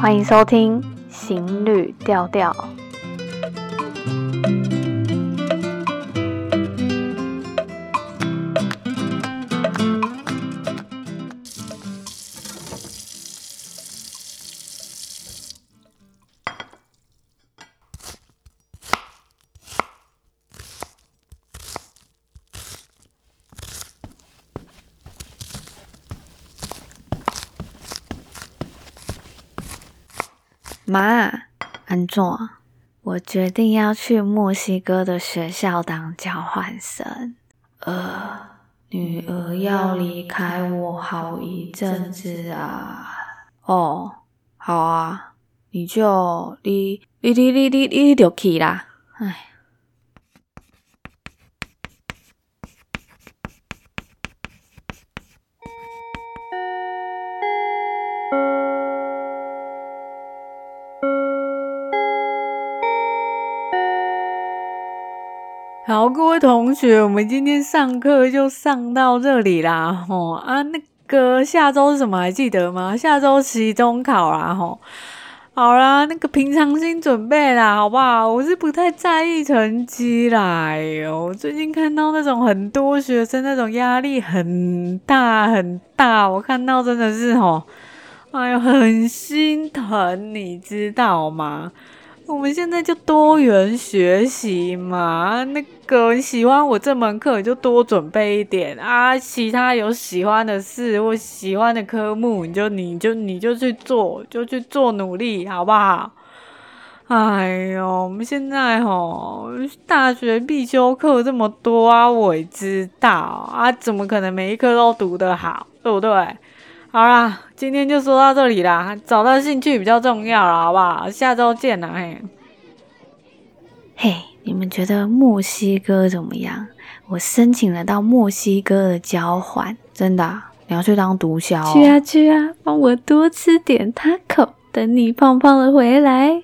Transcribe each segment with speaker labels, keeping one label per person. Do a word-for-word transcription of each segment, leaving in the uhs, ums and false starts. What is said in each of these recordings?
Speaker 1: 欢迎收听行旅调调。妈，安怎？我决定要去墨西哥的学校当交换生。呃，女儿要离开我好一阵子啊。哦，好啊，你就你你你你你你就去啦。唉。好，各位同学，我们今天上课就上到这里啦。吼啊，那个下周是什么还记得吗？下周期中考啦。吼，好啦，那个平常心准备啦，好不好？我是不太在意成绩啦。哎呦，最近看到那种很多学生那种压力很大很大，我看到真的是吼，哎呦，很心疼，你知道吗？我们现在就多元学习嘛，那个你喜欢我这门课，你就多准备一点啊。其他有喜欢的事或喜欢的科目，你就你就你就去做，就去做努力，好不好？哎呦，我们现在吼大学必修课这么多啊，我也知道啊，怎么可能每一科都读得好，对不对？好啦，今天就说到这里啦，找到兴趣比较重要啦，好不好？下周见啦，嘿。嘿，你们觉得墨西哥怎么样？我申请了到墨西哥的交换，真的啊？你要去当毒枭哦？去啊去啊，帮我多吃点 taco， 等你胖胖的回来。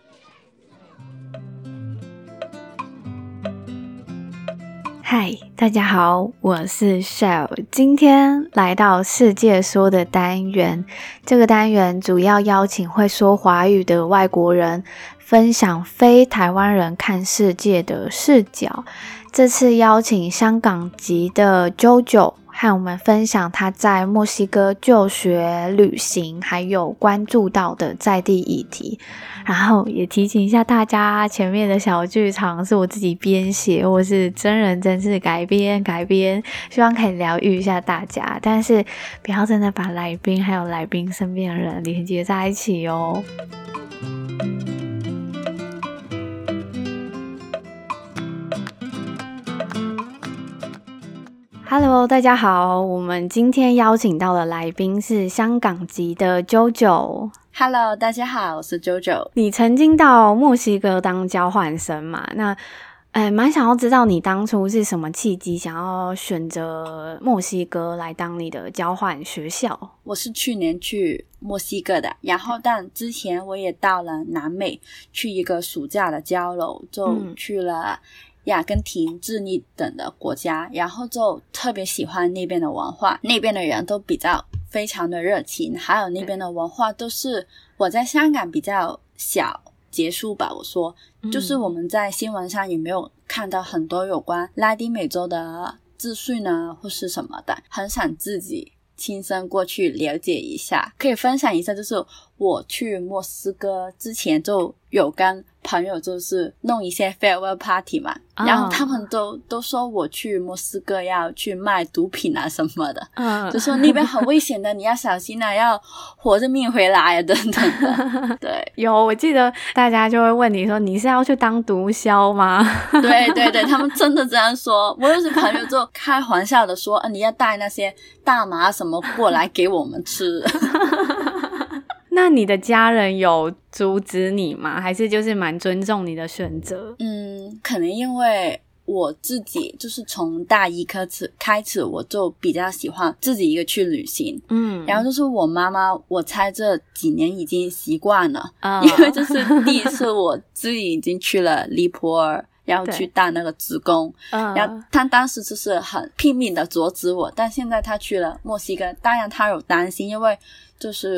Speaker 1: 嗨，大家好，我是 Shell， 今天来到世界说的单元。这个单元主要邀请会说华语的外国人，分享非台湾人看世界的视角。这次邀请香港籍的 JoJo 和我们分享他在墨西哥就学、旅行，还有关注到的在地议题。然后也提醒一下大家，前面的小剧场是我自己编写，或是真人真事改编改编，希望可以疗愈一下大家，但是不要真的把来宾还有来宾身边的人连接在一起哦。Hello， 大家好，我们今天邀请到的来宾是香港籍的 JoJo。Hello，
Speaker 2: 大家好，我是 JoJo。
Speaker 1: 你曾经到墨西哥当交换生嘛？那，呃，蛮想要知道你当初是什么契机想要选择墨西哥来当你的交换学校？
Speaker 2: 我是去年去墨西哥的，然后但之前我也到了南美，去一个暑假的交流，就去了阿根廷、智利等的国家，然后就特别喜欢那边的文化，那边的人都比较非常的热情，还有那边的文化都是我在香港比较小结束吧，我说就是我们在新闻上也没有看到很多有关拉丁美洲的资讯呢或是什么的，很想自己亲身过去了解一下。可以分享一下，就是我去墨西哥之前就有跟朋友就是弄一些 farewell party 嘛、oh. 然后他们都都说我去墨西哥要去卖毒品啊什么的、uh. 就说那边很危险的，你要小心啊，要活着命回来啊等等的。对，
Speaker 1: 有，我记得大家就会问你说你是要去当毒枭吗？
Speaker 2: 对对对，他们真的这样说。我有些朋友就开玩笑的说、啊、你要带那些大麻什么过来给我们吃。
Speaker 1: 那你的家人有阻止你吗？还是就是蛮尊重你的选择？
Speaker 2: 嗯，可能因为我自己就是从大一开始开始我就比较喜欢自己一个去旅行。嗯，然后就是我妈妈我猜这几年已经习惯了、哦、因为就是第一次我自己已经去了尼泊尔，然后去当那个志工、嗯、然后他当时就是很拼命的阻止我，但现在他去了墨西哥，当然他有担心，因为就是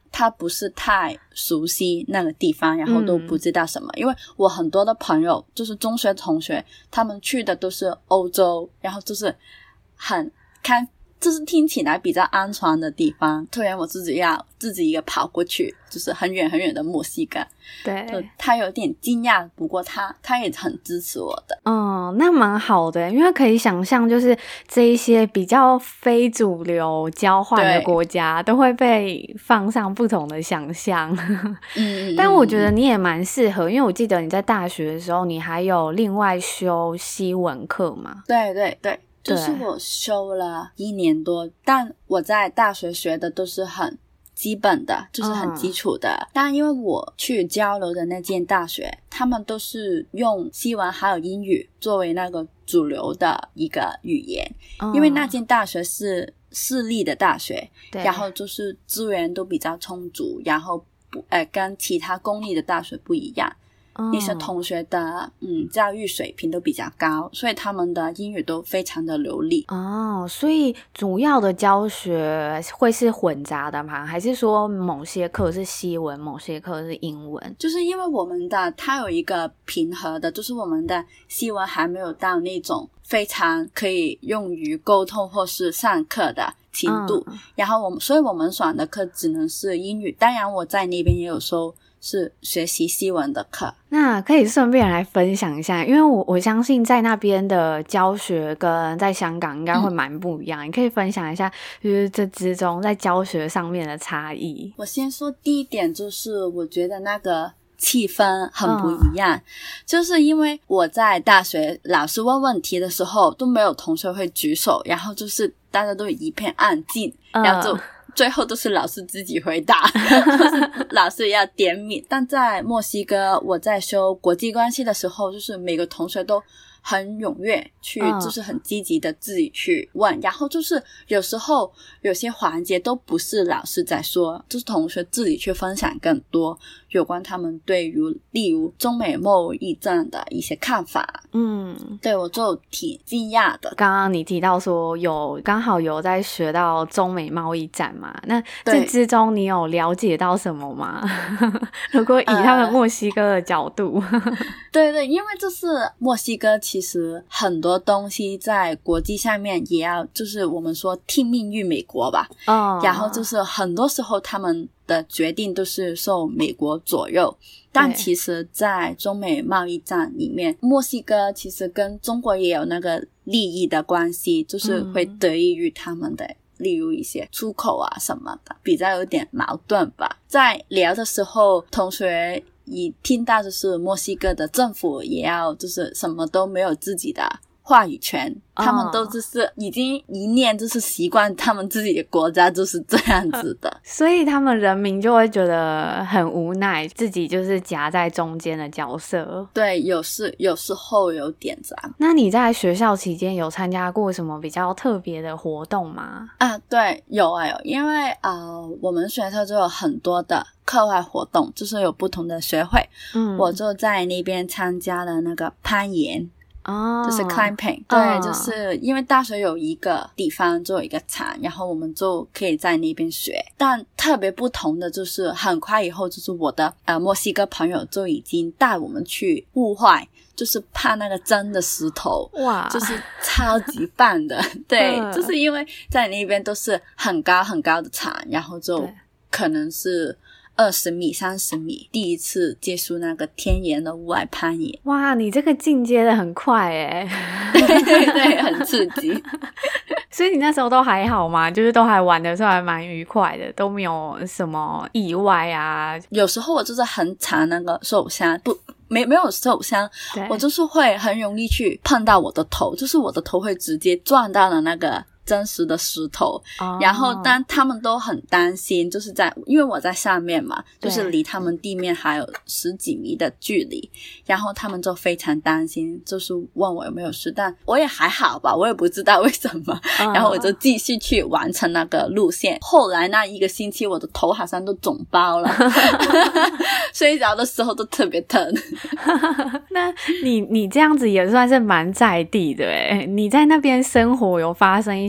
Speaker 2: 他不是太熟悉那个地方，然后都不知道什么、嗯、因为我很多的朋友就是中学同学，他们去的都是欧洲，然后就是很看就是听起来比较安全的地方，突然我自己要自己一个跑过去，就是很远很远的墨西哥。
Speaker 1: 对，
Speaker 2: 他有点惊讶，不过他他也很支持我的。
Speaker 1: 嗯，那蛮好的，因为可以想象就是这一些比较非主流交换的国家都会被放上不同的想象。嗯，但我觉得你也蛮适合，因为我记得你在大学的时候你还有另外修西文课嘛。
Speaker 2: 对对对，就是我修了一年多，但我在大学学的都是很基本的，就是很基础的、嗯、但因为我去交流的那间大学，他们都是用西文还有英语作为那个主流的一个语言、嗯、因为那间大学是私立的大学，然后就是资源都比较充足，然后不呃跟其他公立的大学不一样，那些同学的嗯教育水平都比较高，所以他们的英语都非常的流利。
Speaker 1: 哦，所以主要的教学会是混杂的吗？还是说某些课是西文，某些课是英文？
Speaker 2: 就是因为我们的它有一个平衡的，就是我们的西文还没有到那种非常可以用于沟通或是上课的程度、嗯、然后我们所以我们选的课只能是英语，当然我在那边也有收是学习西文的课。
Speaker 1: 那可以顺便来分享一下，因为我我相信在那边的教学跟在香港应该会蛮不一样、嗯、你可以分享一下就是这之中在教学上面的差异。
Speaker 2: 我先说第一点，就是我觉得那个气氛很不一样、嗯、就是因为我在大学老师问问题的时候都没有同学会举手，然后就是大家都一片安静、嗯、然后就最后都是老师自己回答老师要点名。但在墨西哥我在修国际关系的时候，就是每个同学都很踊跃去、嗯、就是很积极的自己去问，然后就是有时候有些环节都不是老师在说，就是同学自己去分享更多有关他们对于例如中美贸易战的一些看法。嗯，对，我就挺惊讶的。
Speaker 1: 刚刚你提到说有刚好有在学到中美贸易战嘛，那这之中你有了解到什么吗？如果以他们墨西哥的角度、呃、
Speaker 2: 对对，因为就是墨西哥其实很多东西在国际上面也要就是我们说听命于美国吧、哦、然后就是很多时候他们的决定都是受美国左右，但其实在中美贸易战里面，墨西哥其实跟中国也有那个利益的关系，就是会得益于他们的、嗯、例如一些出口啊什么的，比较有点矛盾吧。在聊的时候同学一听到就是墨西哥的政府也要就是什么都没有自己的话语权，他们都就是已经一念就是习惯他们自己的国家就是这样子的
Speaker 1: 所以他们人民就会觉得很无奈，自己就是夹在中间的角色。
Speaker 2: 对，有时有时候有点这样。
Speaker 1: 那你在学校期间有参加过什么比较特别的活动吗？
Speaker 2: 啊，对，有啊有，因为呃我们学校就有很多的课外活动，就是有不同的学会，嗯，我就在那边参加了那个攀岩哦，就是 climbing、哦、对，就是因为大学有一个地方就有一个场，然后我们就可以在那边学。但特别不同的就是很快以后就是我的呃墨西哥朋友就已经带我们去户外，就是爬那个真的石头，哇，就是超级棒的对、嗯、就是因为在那边都是很高很高的场，然后就可能是二十米三十米，第一次接触那个天然的户外攀岩。
Speaker 1: 哇，你这个进阶的很快耶
Speaker 2: 对对对，很刺激
Speaker 1: 所以你那时候都还好吗？就是都还玩的时候还蛮愉快的，都没有什么意外啊？
Speaker 2: 有时候我就是很常那个受伤，不没没有受伤，我就是会很容易去碰到我的头，就是我的头会直接撞到了那个真实的石头、oh. 然后但他们都很担心，就是在因为我在上面嘛，就是离他们地面还有十几米的距离，然后他们就非常担心，就是问我有没有事，但我也还好吧，我也不知道为什么、oh. 然后我就继续去完成那个路线。后来那一个星期我的头好像都肿包了睡着的时候都特别疼
Speaker 1: 那你你这样子也算是蛮在地的耶，你在那边生活有发生一些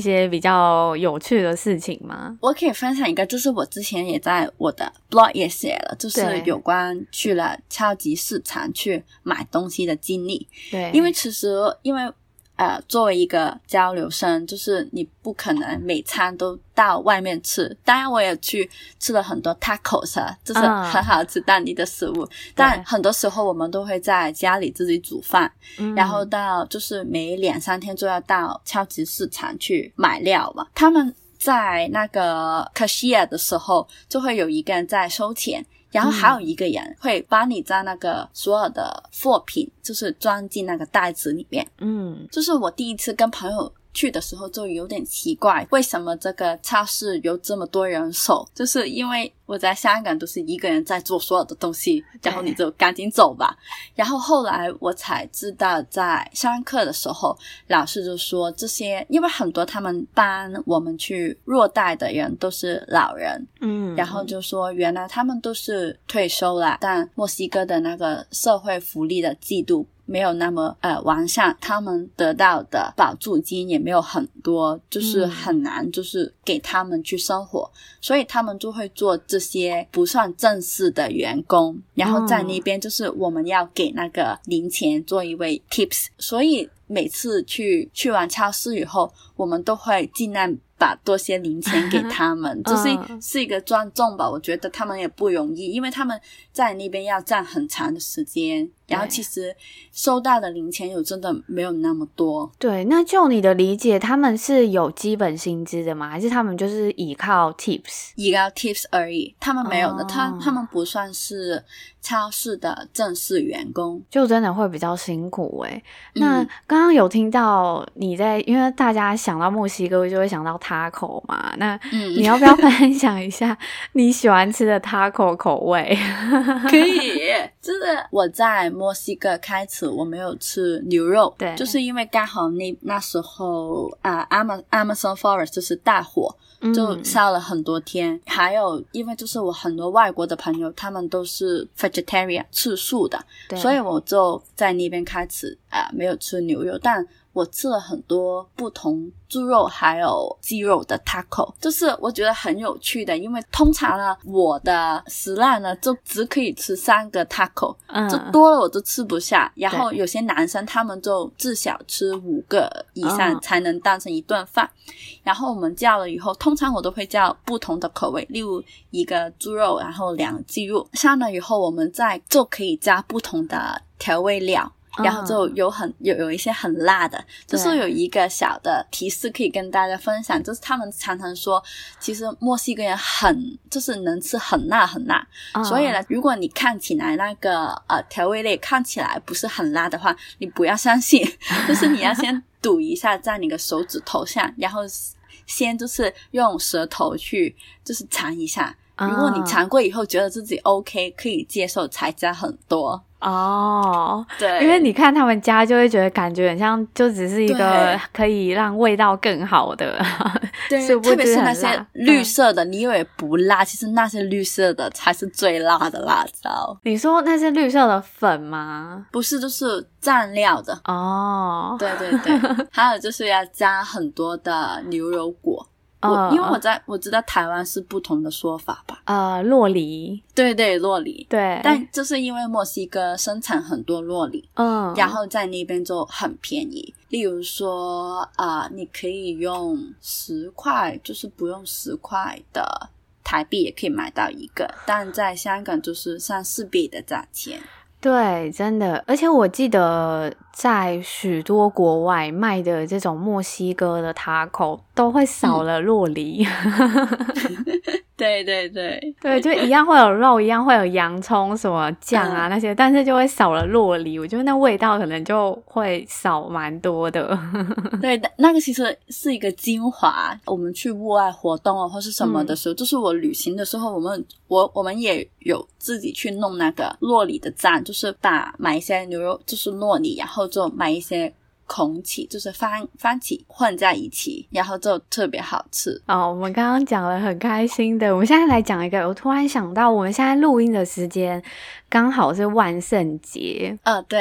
Speaker 1: 些比较有趣的事情吗？
Speaker 2: 我可以分享一个，就是我之前也在我的 blog 也写了，就是有关去了超级市场去买东西的经历。
Speaker 1: 对，
Speaker 2: 因为其实因为呃，作为一个交流生，就是你不可能每餐都到外面吃。当然我也去吃了很多 tacos 啊，就是很好吃当地的食物、嗯、但很多时候我们都会在家里自己煮饭、嗯、然后到就是每两三天就要到超级市场去买料嘛。他们在那个 cashier 的时候就会有一个人在收钱，然后还有一个人会帮你在那个所有的货品就是装进那个袋子里面。嗯，就是我第一次跟朋友去的时候就有点奇怪，为什么这个超市有这么多人手，就是因为我在香港都是一个人在做所有的东西，然后你就赶紧走吧。然后后来我才知道，在上课的时候老师就说这些，因为很多他们帮我们去弱带的人都是老人，嗯，然后就说原来他们都是退休了，但墨西哥的那个社会福利的制度没有那么呃完善，他们得到的保助金也没有很多，就是很难就是给他们去生活、嗯、所以他们就会做这些不算正式的员工，然后在那边就是我们要给那个零钱作为 tips， 所以每次去去完超市以后我们都会尽量把多些零钱给他们这、就是是一个尊重吧。我觉得他们也不容易，因为他们在那边要站很长的时间，然后其实收到的零钱有真的没有那么多。
Speaker 1: 对，那就你的理解他们是有基本薪资的吗？还是他们就是依靠 tips
Speaker 2: 依靠 tips 而已，他们没有的、哦、他他们不算是超市的正式员工，
Speaker 1: 就真的会比较辛苦耶、嗯、那刚刚有听到你在，因为大家想到墨西哥就会想到taco 嘛，那你要不要分享一下你喜欢吃的 taco 口味？
Speaker 2: 可以，就是我在墨西哥开始我没有吃牛肉，对，就是因为刚好那那时候啊、呃、Amazon Forest 就是大火，就烧了很多天、嗯、还有因为就是我很多外国的朋友他们都是 vegetarian 吃素的，所以我就在那边开始啊、呃、没有吃牛肉，但我吃了很多不同猪肉还有鸡肉的 taco， 就是我觉得很有趣的，因为通常呢我的食量呢就只可以吃三个 taco、嗯、就多了我都吃不下，然后有些男生他们就至少吃五个以上才能当成一顿饭、嗯、然后我们叫了以后通常我都会叫不同的口味，例如一个猪肉然后两个鸡肉，上了以后我们再就可以加不同的调味料，然后就有很有有一些很辣的，就是有一个小的提示可以跟大家分享，就是他们常常说其实墨西哥人很就是能吃很辣很辣、哦、所以呢如果你看起来那个呃调味类看起来不是很辣的话，你不要相信就是你要先赌一下在你的手指头上然后先就是用舌头去就是尝一下，如果你尝过以后觉得自己 OK 可以接受才加很多
Speaker 1: 哦，
Speaker 2: 对，
Speaker 1: 因为你看他们家就会觉得感觉很像就只是一个可以让味道更好的，
Speaker 2: 对，特别是那些绿色的、嗯、你以为不辣，其实那些绿色的才是最辣的辣椒。你
Speaker 1: 说那是绿色的粉吗？
Speaker 2: 不是，就是蘸料的哦。对对对还有就是要加很多的牛油果，我因为我在我知道台湾是不同的说法吧，
Speaker 1: 呃，酪梨，
Speaker 2: 对对，酪梨，
Speaker 1: 对，
Speaker 2: 但就是因为墨西哥生产很多酪梨，嗯，然后在那边就很便宜，例如说啊、呃，你可以用十块，就是不用十块的台币也可以买到一个，但在香港就是三四倍的价钱。
Speaker 1: 对，真的，而且我记得在许多国外卖的这种墨西哥的 taco 都会少了酪梨、
Speaker 2: 嗯、对对对
Speaker 1: 对，就一样会有肉，一样会有洋葱什么酱啊、嗯、那些，但是就会少了酪梨，我觉得那味道可能就会少蛮多的
Speaker 2: 对，那个其实是一个精华，我们去户外活动啊或是什么的时候、嗯、就是我旅行的时候我们我我们也有自己去弄那个酪梨的酱，就是把买一些牛肉就是酪梨，然后就买一些孔起就是番番茄混在一起，然后就特别好吃
Speaker 1: 哦。我们刚刚讲了很开心的，我们现在来讲一个，我突然想到我们现在录音的时间刚好是万圣节。
Speaker 2: 呃对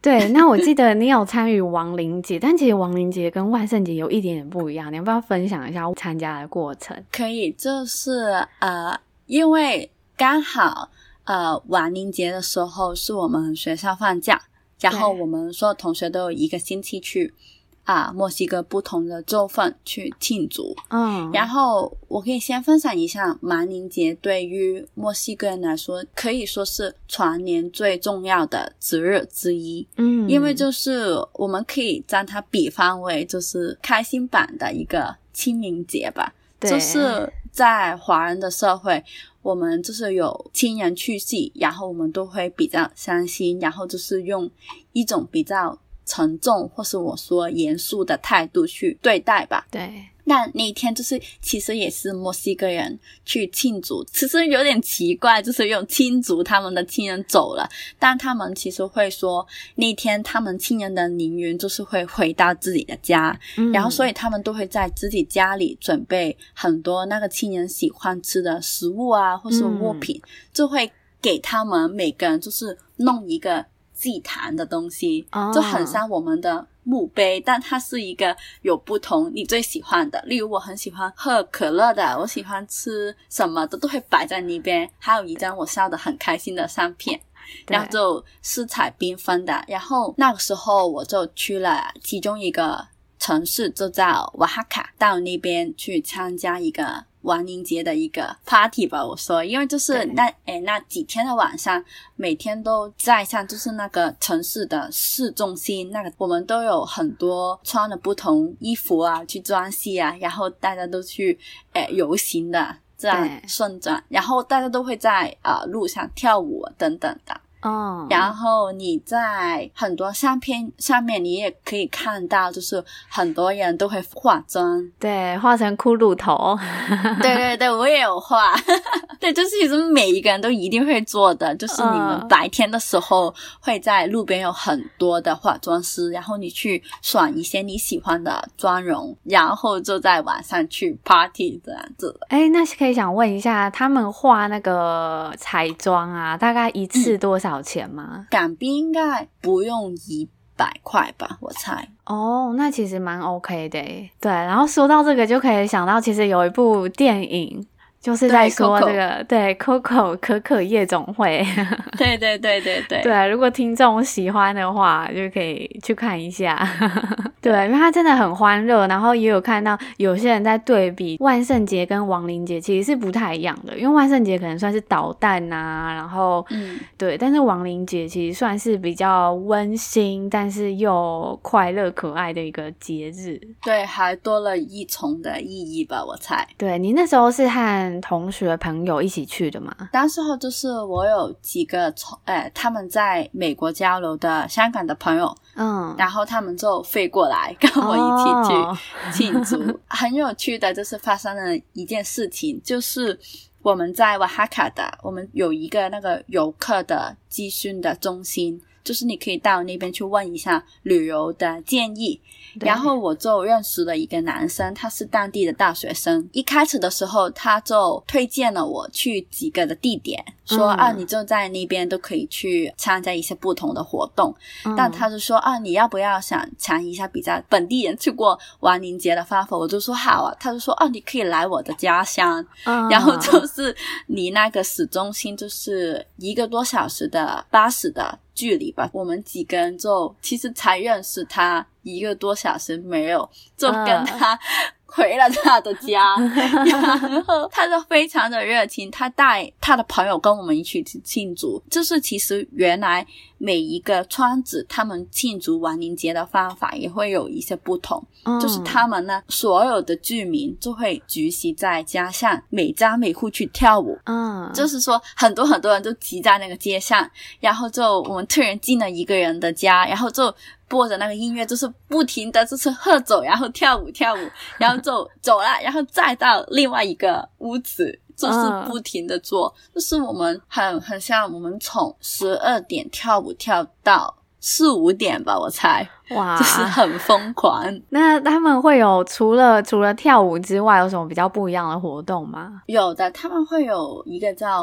Speaker 1: 对，那我记得你有参与亡灵节，但其实亡灵节跟万圣节有一点点不一样，你要不要分享一下参加的过程？
Speaker 2: 可以，就是呃，因为刚好呃亡灵节的时候是我们学校放假，然后我们所有同学都有一个星期去啊，墨西哥不同的州份去庆祝。
Speaker 1: 嗯，
Speaker 2: 然后我可以先分享一下亡灵节对于墨西哥人来说可以说是全年最重要的节日之一。
Speaker 1: 嗯，
Speaker 2: 因为就是我们可以将它比方为就是开心版的一个清明节吧。
Speaker 1: 对，
Speaker 2: 就是在华人的社会，我们就是有亲人去世，然后我们都会比较伤心，然后就是用一种比较沉重或是我说严肃的态度去对待吧。
Speaker 1: 对，
Speaker 2: 那那一天就是其实也是墨西哥人去庆祝，其实有点奇怪，就是用庆祝他们的亲人走了，但他们其实会说那天他们亲人的灵魂就是会回到自己的家、嗯、然后所以他们都会在自己家里准备很多那个亲人喜欢吃的食物啊或是物品、嗯、就会给他们每个人就是弄一个祭坛的东西、哦、就很像我们的墓碑，但它是一个有不同你最喜欢的，例如我很喜欢喝可乐的，我喜欢吃什么的都会摆在那边，还有一张我笑得很开心的相片，然后就色彩缤纷的。然后那个时候我就去了其中一个城市，就叫瓦哈卡，到那边去参加一个亡灵节的一个 party 吧，我说，因为就是那诶那几天的晚上，每天都在像就是那个城市的市中心，那个我们都有很多穿的不同衣服啊去装戏啊，然后大家都去诶游行的这样顺转，然后大家都会在呃路上跳舞等等的。
Speaker 1: 哦，
Speaker 2: 然后你在很多相片上面你也可以看到，就是很多人都会化妆，
Speaker 1: 对，化成骷髅头
Speaker 2: 对对对，我也有画对，就是其实每一个人都一定会做的，就是你们白天的时候会在路边有很多的化妆师，然后你去选一些你喜欢的妆容，然后就在晚上去 party 这样子。
Speaker 1: 诶，那可以想问一下，他们画那个彩妆啊，大概一次多少钱吗？
Speaker 2: 港币应该不用一百块吧，我猜。
Speaker 1: 哦，那其实蛮 OK 的耶。对，然后说到这个就可以想到，其实有一部电影就是在说这个，对 Coco 可可夜总会
Speaker 2: 对对对对对
Speaker 1: 对，如果听众喜欢的话就可以去看一下对，因为它真的很欢乐，然后也有看到有些人在对比万圣节跟亡灵节其实是不太一样的，因为万圣节可能算是捣蛋啊，然后嗯，对，但是亡灵节其实算是比较温馨但是又快乐可爱的一个节日，
Speaker 2: 对，还多了一重的意义吧，我猜。
Speaker 1: 对，你那时候是和同学朋友一起去的吗？
Speaker 2: 当时候就是我有几个呃他们在美国交流的香港的朋友，嗯，然后他们就飞过来跟我一起去庆祝、哦、很有趣的就是发生了一件事情，就是我们在瓦哈卡的我们有一个那个游客的咨询的中心，就是你可以到那边去问一下旅游的建议，然后我就认识了一个男生，他是当地的大学生，一开始的时候他就推荐了我去几个的地点，说、嗯、啊你就在那边都可以去参加一些不同的活动、嗯、但他就说啊你要不要想尝一下比较本地人去过亡灵节的方法，我就说好啊，他就说啊你可以来我的家乡、嗯、然后就是离那个市中心就是一个多小时的巴士的距离吧，我们几个人就其实才认识他一个多小时没有，就跟他回了他的家、uh. 然后他就非常的热情，他带他的朋友跟我们一起去庆祝，就是其实原来每一个村子他们庆祝亡灵节的方法也会有一些不同、uh. 就是他们呢所有的居民就会聚集在家上，每家每户去跳舞、uh. 就是说很多很多人就挤在那个街上，然后就我们突然进了一个人的家，然后就播着那个音乐，就是不停的就是喝酒然后跳舞跳舞然后就走了，然后再到另外一个屋子就是不停的做、uh. 就是我们很很像我们从十二点跳舞跳到四五点吧，我猜，哇，就是很疯狂。
Speaker 1: 那他们会有除了除了跳舞之外有什么比较不一样的活动吗？
Speaker 2: 有的，他们会有一个叫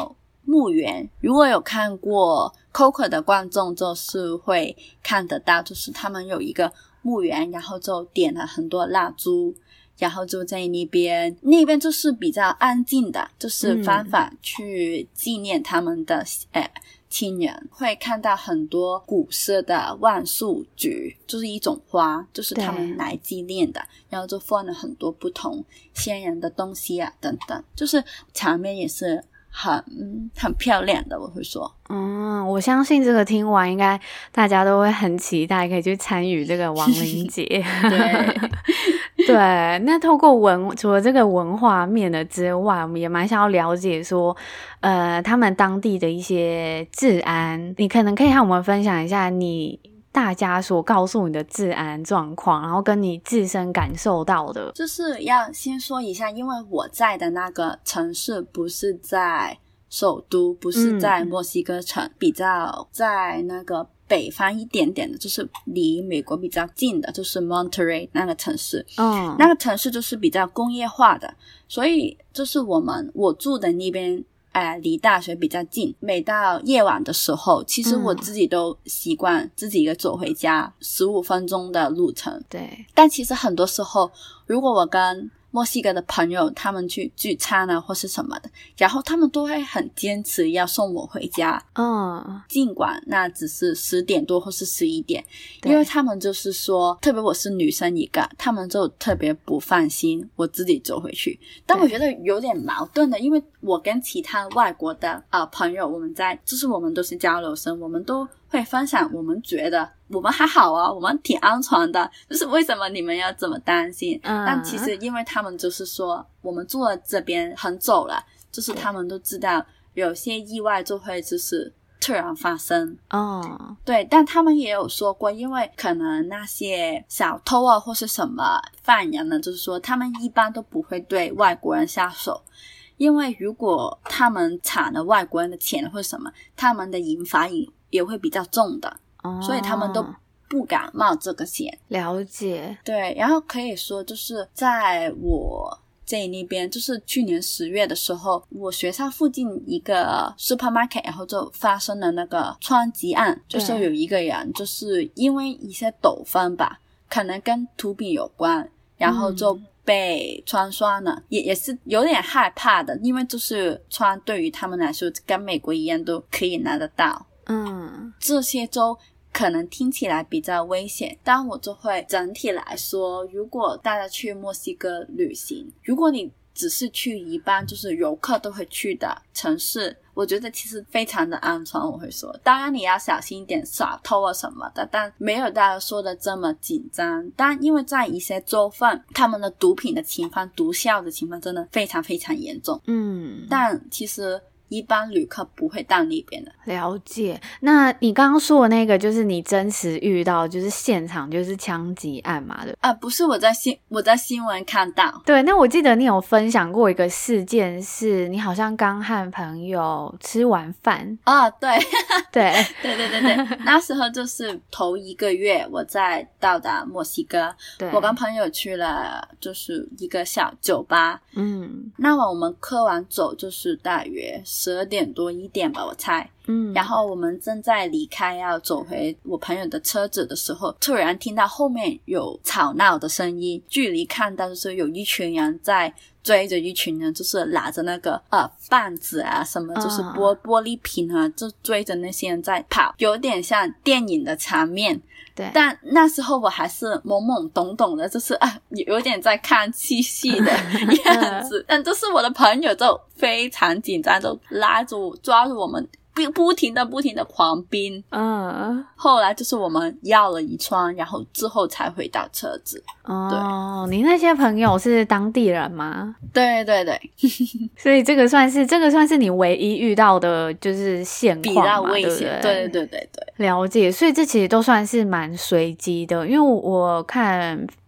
Speaker 2: 墓园，如果有看过 Coco 的观众就是会看得到，就是他们有一个墓园，然后就点了很多蜡烛，然后就在那边那边就是比较安静的，就是方法去纪念他们的、嗯、呃亲人，会看到很多古色的万树菊，就是一种花，就是他们来纪念的，然后就放了很多不同先人的东西啊等等，就是场面也是很很漂亮的，我会说。
Speaker 1: 嗯，我相信这个听完应该大家都会很期待可以去参与这个亡灵节。
Speaker 2: 对
Speaker 1: 对，那透过文除了这个文化面的之外，我们也蛮想要了解说呃，他们当地的一些治安，你可能可以和我们分享一下你大家所告诉你的治安状况，然后跟你自身感受到的。
Speaker 2: 就是要先说一下，因为我在的那个城市不是在首都，不是在墨西哥城、嗯、比较在那个北方一点点的，就是离美国比较近的，就是 Monterey 那个城市。嗯，那个城市就是比较工业化的，所以就是我们我住的那边呃，离大学比较近，每到夜晚的时候，其实我自己都习惯自己一个走回家十五分钟的路程。
Speaker 1: 对，
Speaker 2: 但其实很多时候如果我跟墨西哥的朋友他们去聚餐啊或是什么的，然后他们都会很坚持要送我回家，嗯，尽管那只是十点多或是十一点，因为他们就是说，特别我是女生一个，他们就特别不放心我自己走回去。但我觉得有点矛盾的，因为我跟其他外国的呃朋友，我们在就是我们都是交流生，我们都会分享我们觉得我们还好啊，我们挺安全的，就是为什么你们要这么担心、嗯、但其实因为他们就是说我们住了这边很久了，就是他们都知道有些意外就会就是突然发生。哦，对，但他们也有说过，因为可能那些小偷啊或是什么犯人呢，就是说他们一般都不会对外国人下手，因为如果他们抢了外国人的钱或什么，他们的刑罚也也会比较重的、哦、所以他们都不敢冒这个险。
Speaker 1: 了解。
Speaker 2: 对，然后可以说就是在我这那边，就是去年十月的时候，我学校附近一个 supermarket 然后就发生了那个枪击案，就是有一个人就是因为一些斗争吧，可能跟毒品有关，然后就被枪杀了、嗯、也也是有点害怕的，因为就是枪对于他们来说跟美国一样都可以拿得到。嗯，这些州可能听起来比较危险，但我就会整体来说，如果大家去墨西哥旅行，如果你只是去一般就是游客都会去的城市，我觉得其实非常的安全，我会说当然你要小心一点小偷啊什么的，但没有大家说的这么紧张。但因为在一些州份他们的毒品的情况毒枭的情况真的非常非常严重。嗯，但其实一般旅客不会到那边的。
Speaker 1: 了解。那你刚刚说的那个就是你真实遇到就是现场就是枪击案嘛？对
Speaker 2: 啊，不是我在新我在新闻看到。
Speaker 1: 对，那我记得你有分享过一个事件，是你好像刚和朋友吃完饭
Speaker 2: 啊、哦、对
Speaker 1: 对
Speaker 2: 对对对对那时候就是头一个月我在到达墨西哥，对，我跟朋友去了就是一个小酒吧。嗯，那么我们喝完酒就是大约十二点多一点吧我猜。嗯，然后我们正在离开要走回我朋友的车子的时候，突然听到后面有吵闹的声音，距离看到就是有一群人在追着一群人，就是拿着那个呃棒子啊什么，就是玻玻璃瓶啊，就追着那些人在跑，有点像电影的场面。对，但那时候我还是懵懵懂懂的，就是啊有点在看戏戏的样子但就是我的朋友就非常紧张，就拉着我抓住我们不不停的不停的狂奔。嗯，后来就是我们要了一串，然后之后才回到车子。
Speaker 1: 哦，你那些朋友是当地人吗？
Speaker 2: 对对对
Speaker 1: 所以这个算是这个算是你唯一遇到的就是现况嘛，
Speaker 2: 比较危险。对对对对对，
Speaker 1: 了解。所以这其实都算是蛮随机的，因为我看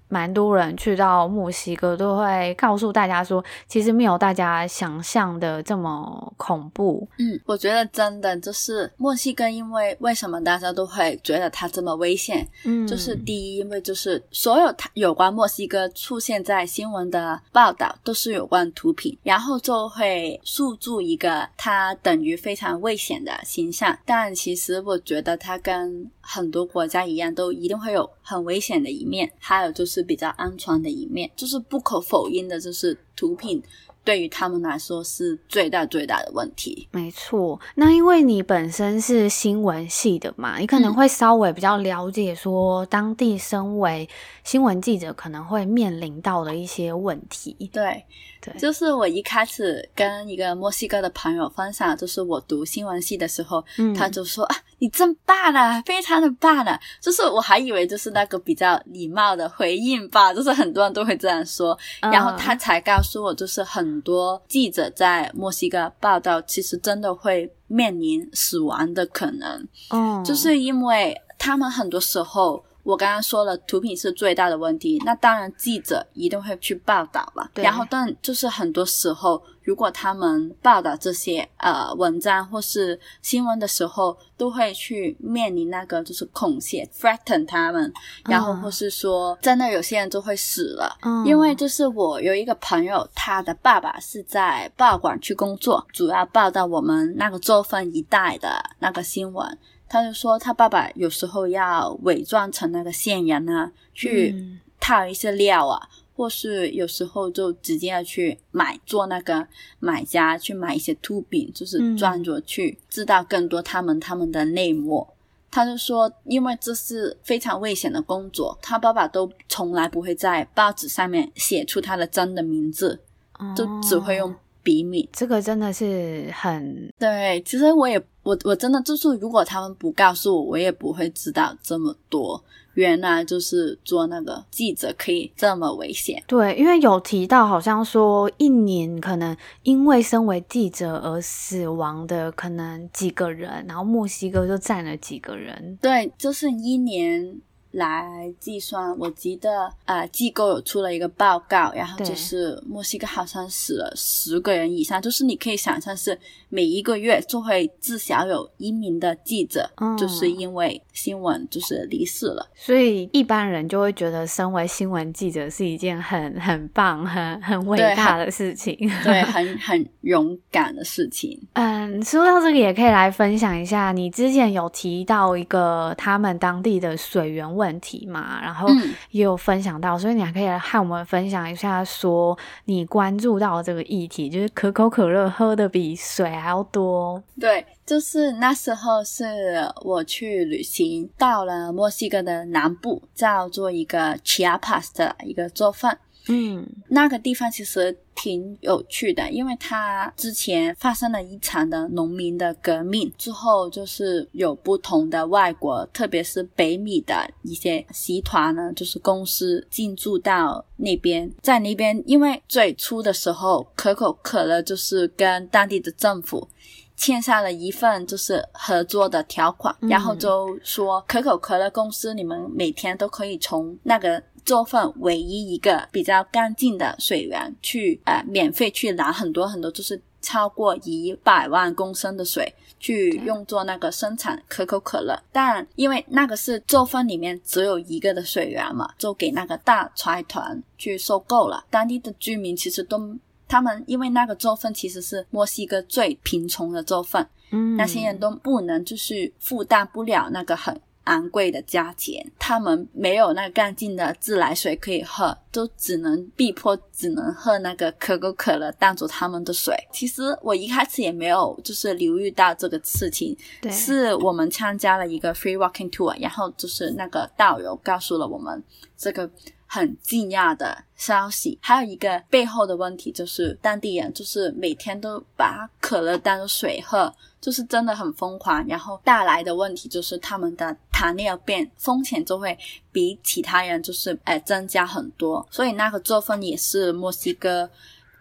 Speaker 1: 蛮多人去到墨西哥都会告诉大家说，其实没有大家想象的这么恐怖。
Speaker 2: 嗯，我觉得真的就是墨西哥，因为为什么大家都会觉得它这么危险？嗯，就是第一，因为就是所有有关墨西哥出现在新闻的报道都是有关毒品，然后就会塑造一个它等于非常危险的形象。但其实我觉得它跟很多国家一样，都一定会有很危险的一面，还有就是比较安全的一面。就是不可否认的，就是毒品对于他们来说是最大最大的问题。
Speaker 1: 没错，那因为你本身是新闻系的嘛，你可能会稍微比较了解说当地身为新闻记者可能会面临到的一些问题。
Speaker 2: 对对，就是我一开始跟一个墨西哥的朋友分享，就是我读新闻系的时候，嗯、他就说啊，你真棒了，非常的棒了。就是我还以为就是那个比较礼貌的回应吧，就是很多人都会这样说，嗯、然后他才告诉我，就是很多记者在墨西哥报道，其实真的会面临死亡的可能。嗯，就是因为他们很多时候。我刚刚说了毒品是最大的问题，那当然记者一定会去报道了，然后但就是很多时候如果他们报道这些呃文章或是新闻的时候，都会去面临那个就是恐吓 threaten 他们，然后或是说真的有些人就会死了、嗯、因为就是我有一个朋友，他的爸爸是在报馆去工作，主要报道我们那个州份一带的那个新闻。他就说他爸爸有时候要伪装成那个线人啊，去套一些料啊、嗯、或是有时候就直接要去买做那个买家去买一些毒品，就是装着去知道更多他们他们的内幕。他就说因为这是非常危险的工作，他爸爸都从来不会在报纸上面写出他的真的名字、哦、就只会用笔名。
Speaker 1: 这个真的是很
Speaker 2: 对，其实我也我我真的就是如果他们不告诉我，我也不会知道这么多，原来就是做那个记者可以这么危险。
Speaker 1: 对，因为有提到好像说一年可能因为身为记者而死亡的可能几个人，然后墨西哥就占了几个人。
Speaker 2: 对，就是一年来计算，我记得呃，机构有出了一个报告，然后就是墨西哥好像死了十个人以上，就是你可以想象是每一个月就会至少有一名的记者、嗯、就是因为新闻就是离世了。
Speaker 1: 所以一般人就会觉得身为新闻记者是一件很很棒很很伟大的事情，
Speaker 2: 对，很很勇敢的事情。
Speaker 1: 嗯，说到这个也可以来分享一下，你之前有提到一个他们当地的水源问题问题嘛，然后也有分享到、嗯、所以你还可以和我们分享一下说你关注到这个议题，就是可口可乐喝的比水还要多。
Speaker 2: 对，就是那时候是我去旅行到了墨西哥的南部，叫做一个 Chiapas 的一个州份。嗯，那个地方其实挺有趣的，因为它之前发生了一场的农民的革命之后，就是有不同的外国特别是北美的一些集团呢，就是公司进驻到那边。在那边因为最初的时候可口可乐就是跟当地的政府签下了一份就是合作的条款、嗯、然后就说可口可乐公司你们每天都可以从那个州份唯一一个比较干净的水源去呃免费去拿很多很多就是超过一百万公升的水去用作那个生产可口可乐。但因为那个是州份里面只有一个的水源嘛，就给那个大财团去收购了。当地的居民其实都他们因为那个州份其实是墨西哥最贫穷的州份、嗯、那些人都不能就是负担不了那个很昂贵的价钱，他们没有那个干净的自来水可以喝，都只能逼迫只能喝那个可口可乐当作他们的水。其实我一开始也没有就是留意到这个事情，是我们参加了一个 free walking tour， 然后就是那个导游告诉了我们这个很惊讶的消息。还有一个背后的问题就是当地人就是每天都把可乐当作水喝，就是真的很疯狂，然后带来的问题就是他们的糖尿病风险就会比其他人就是呃增加很多。所以那个州份也是墨西哥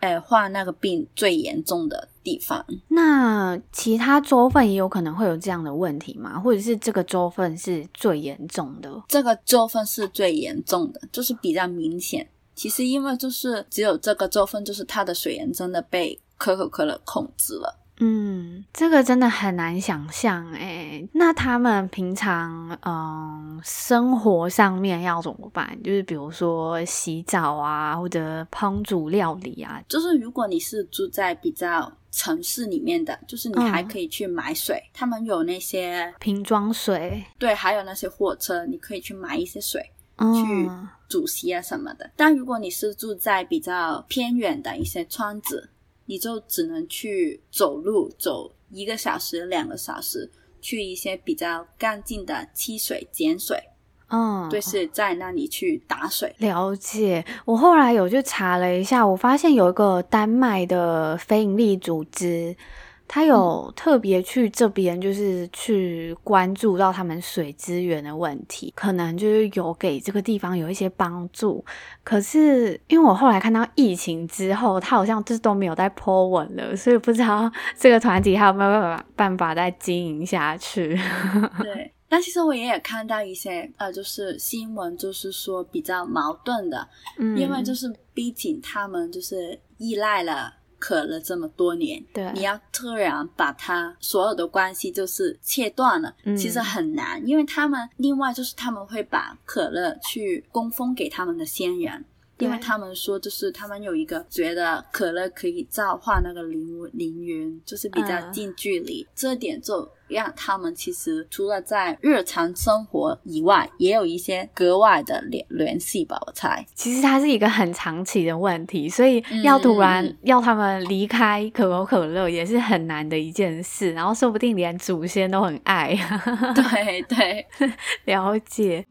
Speaker 2: 呃患那个病最严重的地方。
Speaker 1: 那其他州份也有可能会有这样的问题吗？或者是这个州份是最严重的？
Speaker 2: 这个州份是最严重的，就是比较明显。其实因为就是只有这个州份，就是它的水源真的被可口可乐控制了。
Speaker 1: 嗯，这个真的很难想象诶。那他们平常嗯生活上面要怎么办？就是比如说洗澡啊，或者烹煮料理啊。
Speaker 2: 就是如果你是住在比较城市里面的，就是你还可以去买水、嗯、他们有那些
Speaker 1: 瓶装水，
Speaker 2: 对，还有那些货车你可以去买一些水、
Speaker 1: 嗯、
Speaker 2: 去煮洗啊什么的。但如果你是住在比较偏远的一些村子，你就只能去走路走一个小时两个小时，去一些比较干净的汽水碱水，
Speaker 1: 嗯，
Speaker 2: 对，是在那里去打水。
Speaker 1: 了解。我后来有去查了一下，我发现有一个丹麦的非营利组织，他有特别去这边就是去关注到他们水资源的问题，可能就是有给这个地方有一些帮助。可是因为我后来看到疫情之后他好像就是都没有在 po 文了，所以不知道这个团体还有没有办法办法再经营下去。
Speaker 2: 对，但其实我也有看到一些呃，就是新闻，就是说比较矛盾的、嗯、因为就是毕竟他们就是依赖了可乐这么多年，
Speaker 1: 对，
Speaker 2: 你要突然把它所有的关系就是切断了、嗯、其实很难。因为他们另外就是他们会把可乐去供奉给他们的先人，因为他们说就是他们有一个觉得可乐可以召唤那个灵灵云，就是比较近距离、嗯、这点就让他们其实除了在日常生活以外也有一些格外的联联系吧，我猜。
Speaker 1: 其实它是一个很长期的问题，所以要突然要他们离开可口可乐也是很难的一件事，然后说不定连祖先都很爱。
Speaker 2: 对对，
Speaker 1: 了解。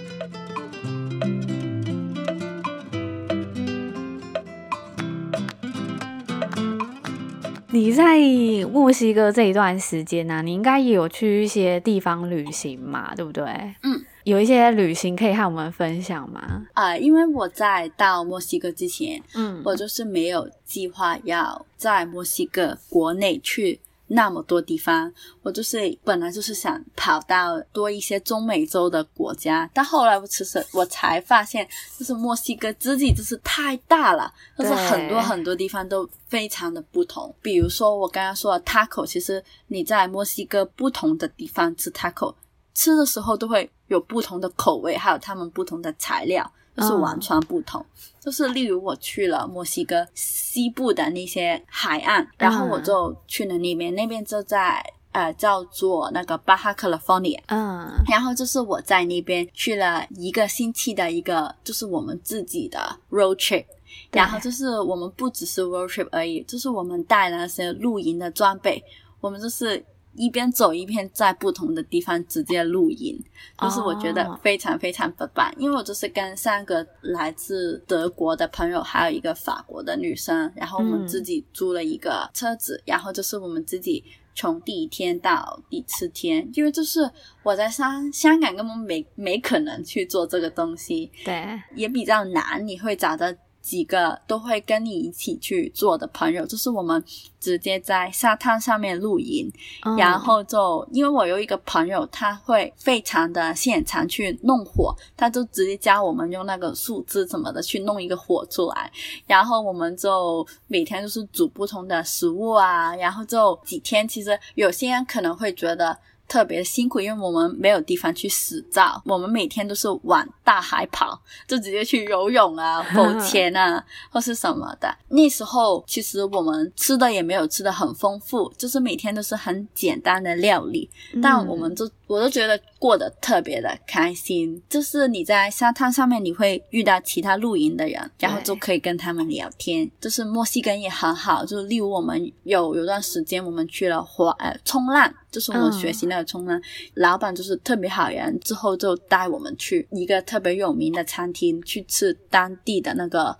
Speaker 1: 你在墨西哥这一段时间啊，你应该也有去一些地方旅行嘛，对不对？
Speaker 2: 嗯，
Speaker 1: 有一些旅行可以和我们分享吗？
Speaker 2: 啊、呃，因为我在到墨西哥之前，
Speaker 1: 嗯，
Speaker 2: 我就是没有计划要在墨西哥国内去那么多地方，我就是本来就是想跑到多一些中美洲的国家，但后来我其实我才发现就是墨西哥自己就是太大了，就是很多很多地方都非常的不同。比如说我刚刚说的 taco， 其实你在墨西哥不同的地方吃 taco 吃的时候都会有不同的口味，还有他们不同的材料，就是完全不同、嗯、就是例如我去了墨西哥西部的那些海岸，然后我就去了那边、嗯、那边就在呃叫做那个 Baja California，
Speaker 1: 嗯，
Speaker 2: 然后就是我在那边去了一个星期的一个就是我们自己的 road trip， 然后就是我们不只是 road trip 而已，就是我们带了那些露营的装备，我们就是一边走一边在不同的地方直接露营，就是我觉得非常非常棒、哦、因为我就是跟三个来自德国的朋友还有一个法国的女生，然后我们自己租了一个车子、嗯、然后就是我们自己从第一天到第七天，因为就是我在香香港根本没没可能去做这个东西，
Speaker 1: 对，
Speaker 2: 也比较难，你会找到几个都会跟你一起去做的朋友，就是我们直接在沙滩上面露营、嗯、然后就因为我有一个朋友他会非常的现场去弄火，他就直接教我们用那个树枝什么的去弄一个火出来，然后我们就每天就是煮不同的食物啊，然后就几天，其实有些人可能会觉得特别辛苦，因为我们没有地方去洗澡，我们每天都是往大海跑，就直接去游泳啊浮潜啊或是什么的。那时候其实我们吃的也没有吃的很丰富，就是每天都是很简单的料理、嗯、但我们就我都觉得过得特别的开心，就是你在沙滩上面你会遇到其他露营的人，然后就可以跟他们聊天，就是墨西哥人也很好，就是例如我们有有段时间我们去了滑呃冲浪，就是我们学习那个冲浪、嗯、老板就是特别好人，之后就带我们去一个特别有名的餐厅去吃当地的那个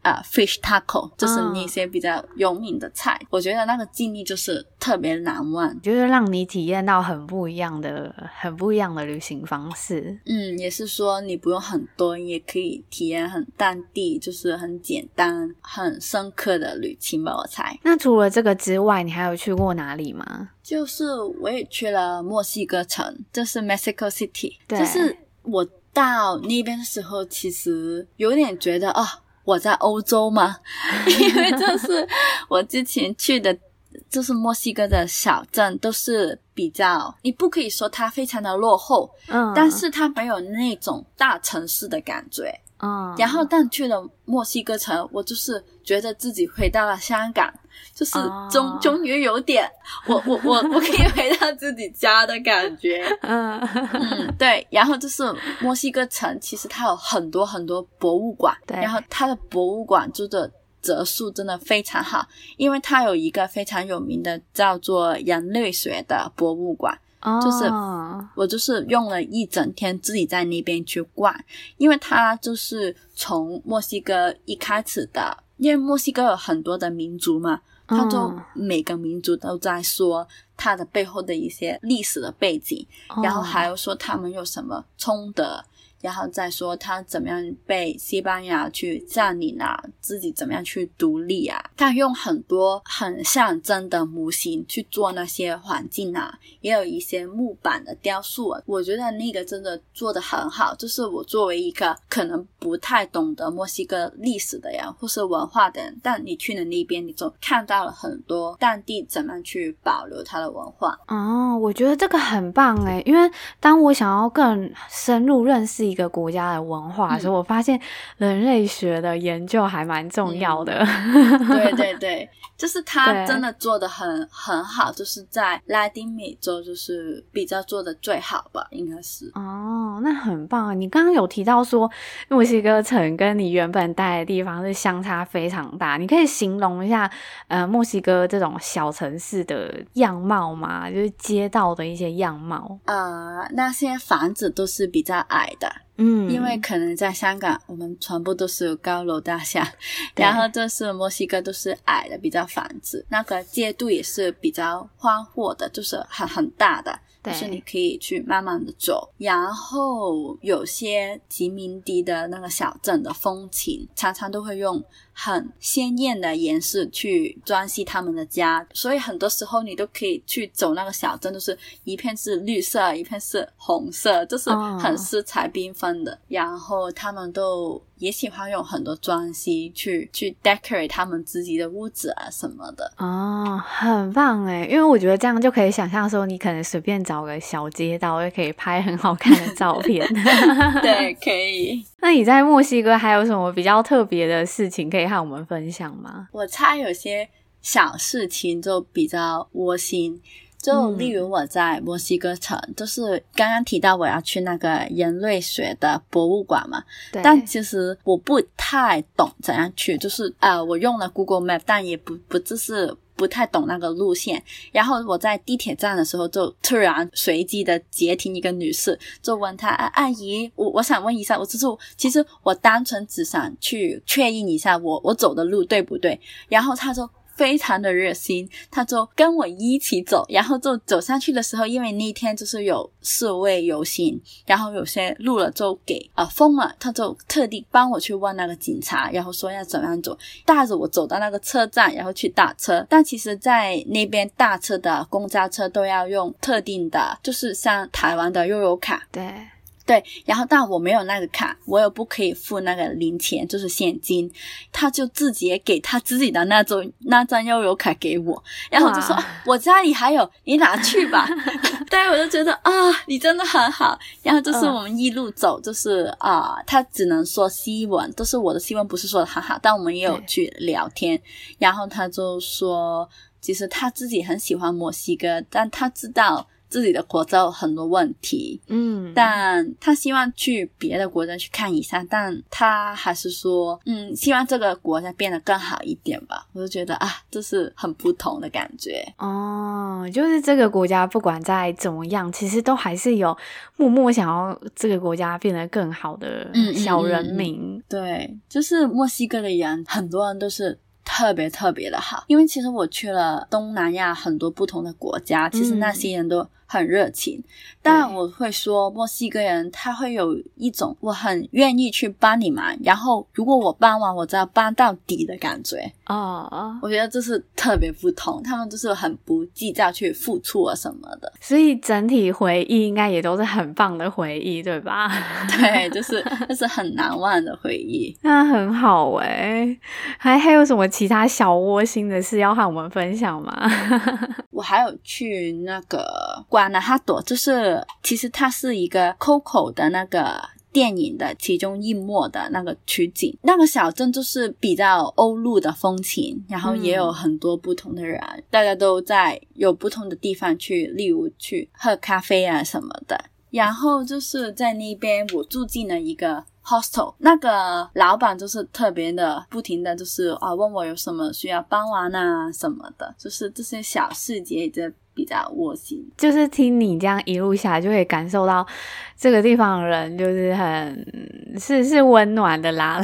Speaker 2: 呃 fish taco， 就是那些比较有名的菜、嗯、我觉得那个经历就是特别难忘，
Speaker 1: 就是让你体验到很不一样的很不一样的旅行方式。
Speaker 2: 嗯，也是说你不用很多，你也可以体验很当地，就是很简单很深刻的旅行吧我猜。
Speaker 1: 那除了这个之外你还有去过哪里吗？
Speaker 2: 就是我也去了墨西哥城，就是 Mexico City， 就是我到那边的时候其实有点觉得哦，我在欧洲吗？因为这是我之前去的就是墨西哥的小镇，都是比较你不可以说它非常的落后，嗯，但是它没有那种大城市的感觉，嗯，然后但去了墨西哥城，我就是觉得自己回到了香港，就是终、哦、终于有点我我我我可以回到自己家的感觉。嗯嗯，对。然后就是墨西哥城其实它有很多很多博物馆，对，然后它的博物馆做的折数真的非常好，因为它有一个非常有名的叫做人类学的博物馆，就是我就是用了一整天自己在那边去逛，因为它就是从墨西哥一开始的，因为墨西哥有很多的民族嘛，它就每个民族都在说它的背后的一些历史的背景，然后还有说他们有什么冲突，然后再说他怎么样被西班牙去占领啊，自己怎么样去独立啊。他用很多很象征的模型去做那些环境啊，也有一些木板的雕塑啊，我觉得那个真的做得很好。就是我作为一个可能不太懂得墨西哥历史的人或是文化的人，但你去了那边你就看到了很多当地怎么样去保留它的文化。
Speaker 1: 哦，我觉得这个很棒耶，因为当我想要更深入认识一个国家的文化的时候、嗯、我发现人类学的研究还蛮重要的、
Speaker 2: 嗯、对对对，就是他真的做得很很好，就是在拉丁美洲就是比较做得最好吧，应该是。
Speaker 1: 哦，那很棒。你刚刚有提到说墨西哥城跟你原本待的地方是相差非常大，你可以形容一下呃墨西哥这种小城市的样貌吗？就是街道的一些样貌。
Speaker 2: 呃，那些房子都是比较矮的，嗯，因为可能在香港我们全部都是高楼大厦，然后这是墨西哥都是矮的比较房子，那个街道也是比较宽阔的，就是很很大的，就是你可以去慢慢的走。然后有些殖民地的那个小镇的风情常常都会用很鲜艳的颜色去装饰他们的家，所以很多时候你都可以去走那个小镇，就是一片是绿色一片是红色，就是很色彩缤纷的、哦、然后他们都也喜欢用很多装饰去去 decorate 他们自己的屋子啊什么的。
Speaker 1: 哦，很棒耶，因为我觉得这样就可以想象说你可能随便找个小街道就可以拍很好看的照片。
Speaker 2: 对，可以。
Speaker 1: 那你在墨西哥还有什么比较特别的事情可以和我们分享吗？
Speaker 2: 我猜有些小事情就比较窝心，就例如我在墨西哥城、嗯、就是刚刚提到我要去那个人类学的博物馆嘛，但其实我不太懂怎样去，就是呃，我用了 Google Map 但也不不就是不太懂那个路线，然后我在地铁站的时候就突然随机的截停一个女士，就问她、啊、阿姨我我想问一下，我就是其实我单纯只想去确认一下我我走的路对不对，然后她就非常的热心，他就跟我一起走，然后就走上去的时候，因为那天就是有示威游行，然后有些路了就给呃封了，他就特地帮我去问那个警察，然后说要怎么样走，带着我走到那个车站，然后去打车。但其实在那边打车的公交车都要用特定的，就是像台湾的悠游卡。
Speaker 1: 对
Speaker 2: 对，然后但我没有那个卡，我又不可以付那个零钱，就是现金，他就自己也给他自己的那种那张悠游卡给我，然后就说、啊、我家里还有，你拿去吧。对，我就觉得啊，你真的很好。然后就是我们一路走，就是啊、呃，他只能说西文，都是我的西文不是说的很好，但我们也有去聊天，然后他就说其实他自己很喜欢墨西哥，但他知道自己的国家有很多问题，
Speaker 1: 嗯，
Speaker 2: 但他希望去别的国家去看一下，但他还是说嗯，希望这个国家变得更好一点吧。我就觉得啊，这是很不同的感觉
Speaker 1: 哦，就是这个国家不管再怎么样，其实都还是有默默想要这个国家变得更好的小人民。
Speaker 2: 嗯嗯嗯嗯对，就是墨西哥的人很多人都是特别特别的好，因为其实我去了东南亚很多不同的国家，其实那些人都很热情、嗯、但我会说墨西哥人他会有一种我很愿意去帮你忙，然后如果我帮完我就要帮到底的感觉。
Speaker 1: 哦哦，
Speaker 2: 我觉得这是特别不同，他们就是很不计较去付出啊什么的，
Speaker 1: 所以整体回忆应该也都是很棒的回忆对吧？
Speaker 2: 对，就是就是很难忘的回忆。
Speaker 1: 那很好耶，还还有什么其他小窝心的事要和我们分享吗？
Speaker 2: 我还有去那个瓜纳哈朵，就是其实它是一个 Coco 的那个电影的其中一幕的那个取景，那个小镇就是比较欧陆的风情，然后也有很多不同的人、嗯、大家都在有不同的地方去，例如去喝咖啡啊什么的。然后就是在那边我住进了一个 hostel， 那个老板就是特别的不停的就是啊问我有什么需要帮忙啊什么的，就是这些小细节就比较窝心。
Speaker 1: 就是听你这样一路下来就可以感受到这个地方的人就是很是是温暖的啦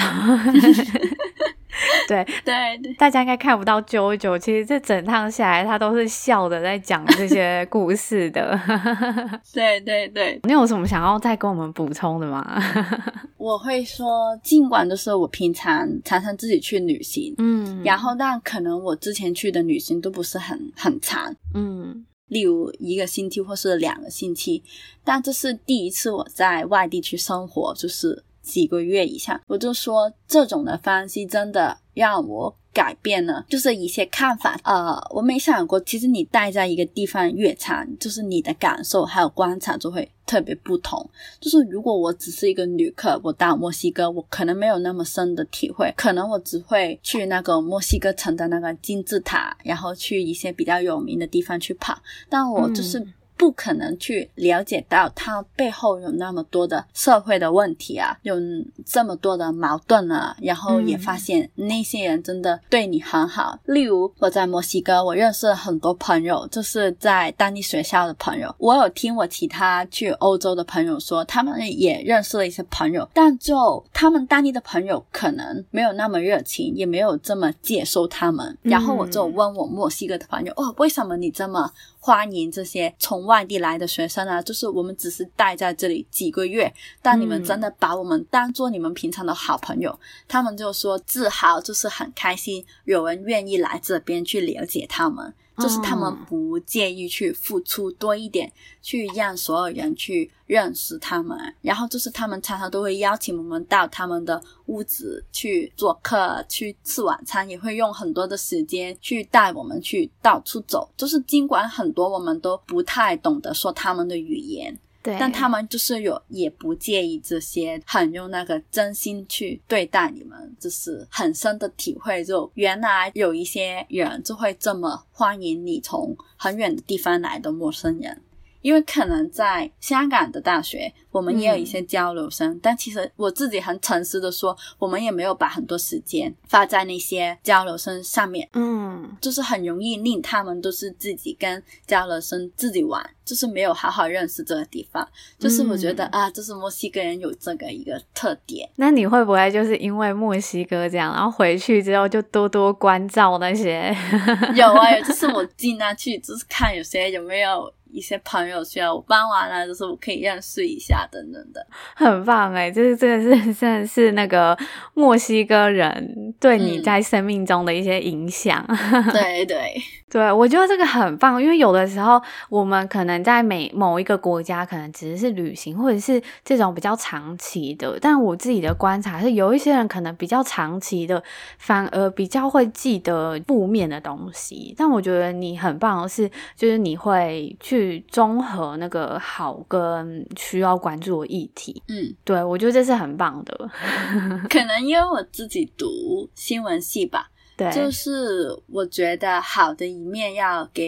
Speaker 1: 对
Speaker 2: 对对，
Speaker 1: 大家应该看不到啾啾，其实这整趟下来他都是笑的在讲这些故事的
Speaker 2: 对对对，
Speaker 1: 你有什么想要再跟我们补充的吗？
Speaker 2: 我会说尽管就是我平常常常自己去旅行，嗯，然后但可能我之前去的旅行都不是很很长，嗯，例如一个星期或是两个星期，但这是第一次我在外地去生活，就是几个月以上，我就说这种的方式真的让我改变了就是一些看法。呃，我没想过其实你待在一个地方越长，就是你的感受还有观察就会特别不同。就是如果我只是一个旅客，我到墨西哥我可能没有那么深的体会，可能我只会去那个墨西哥城的那个金字塔，然后去一些比较有名的地方去跑，但我就是不可能去了解到它背后有那么多的社会的问题啊，有这么多的矛盾啊，然后也发现那些人真的对你很好、嗯、例如我在墨西哥我认识了很多朋友，就是在当地学校的朋友，我有听我其他去欧洲的朋友说他们也认识了一些朋友，但就他们当地的朋友可能没有那么热情，也没有这么接受他们、嗯、然后我就问我墨西哥的朋友，哦，为什么你这么欢迎这些从外地来的学生啊，就是我们只是待在这里几个月，但你们真的把我们当作你们平常的好朋友、嗯、他们就说自豪，就是很开心有人愿意来这边去了解他们，就是他们不介意去付出多一点、嗯、去让所有人去认识他们，然后就是他们常常都会邀请我们到他们的屋子去做客，去吃晚餐，也会用很多的时间去带我们去到处走，就是尽管很多我们都不太懂得说他们的语言，对，但他们就是有也不介意这些，很用那个真心去对待你们，就是很深的体会，就原来有一些人就会这么欢迎你从很远的地方来的陌生人。因为可能在香港的大学我们也有一些交流生、嗯、但其实我自己很诚实的说，我们也没有把很多时间花在那些交流生上面，嗯，就是很容易令他们都是自己跟交流生自己玩，就是没有好好认识这个地方，就是我觉得、嗯、啊，就是墨西哥人有这个一个特点。
Speaker 1: 那你会不会就是因为墨西哥这样，然后回去之后就多多关照那些
Speaker 2: 有啊，有，就是我尽量去就是看有些有没有一些朋友需要我帮完了，就是我可以认识一下等等的。
Speaker 1: 很棒耶，就是真的是真的是那个墨西哥人对你在生命中的一些影响、
Speaker 2: 嗯、对对
Speaker 1: 对，我觉得这个很棒，因为有的时候我们可能在每某一个国家可能只是旅行，或者是这种比较长期的，但我自己的观察是有一些人可能比较长期的反而比较会记得负面的东西，但我觉得你很棒的是就是你会去综合那个好跟需要关注的议题。嗯，对，我觉得这是很棒的
Speaker 2: 可能因为我自己读新闻系吧，对，就是我觉得好的一面要给